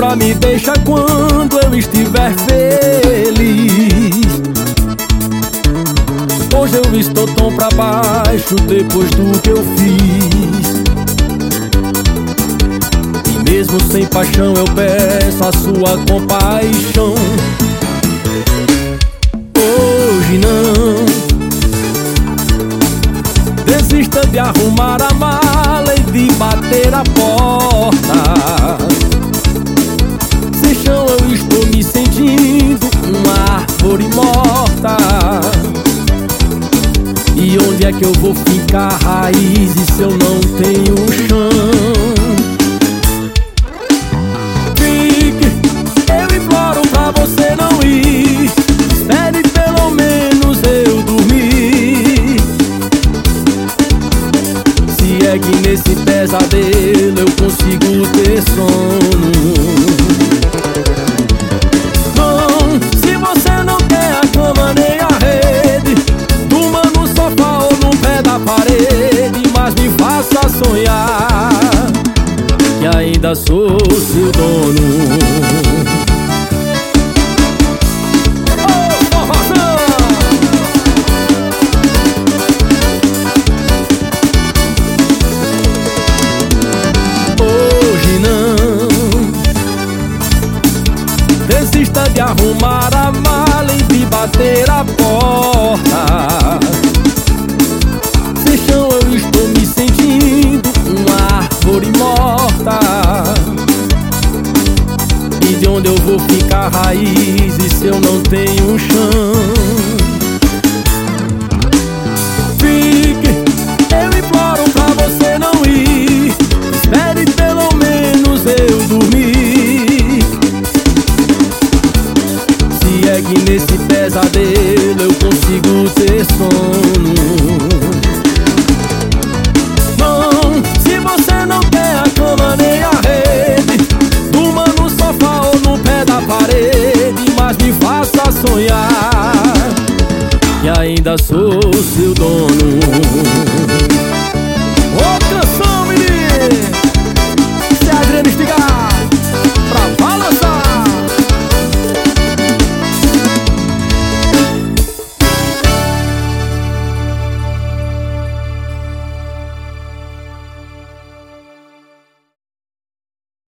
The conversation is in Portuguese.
pra me deixar quando eu estiver feliz. Hoje eu estou tão pra baixo depois do que eu fiz. E mesmo sem paixão eu peço a sua compaixão. Hoje não desista de arrumar a mala e de bater a porta. Sem chão eu estou me sentindo uma árvore morta. E onde é que eu vou ficar raízes se eu não tenho chão? Fique, eu imploro pra você não ir. Espere pelo menos eu dormir. Se é que nesse pesadelo eu consigo ter sono. Não, se você não quer a cama nem a rede, durma no sofá ou no pé da parede, mas me faça sonhar que ainda sou seu dono. Desista de arrumar a mala e de bater a porta. Sem chão eu estou me sentindo uma árvore morta. E de onde eu vou ficar raízes se eu não tenho chão? Fique, eu imploro pra você não ir. Espere pelo menos eu dormir. É que nesse pesadelo eu consigo ter sono. Não, se você não quer a cama nem a rede, durma no sofá ou no pé da parede, mas me faça sonhar que ainda sou seu dono.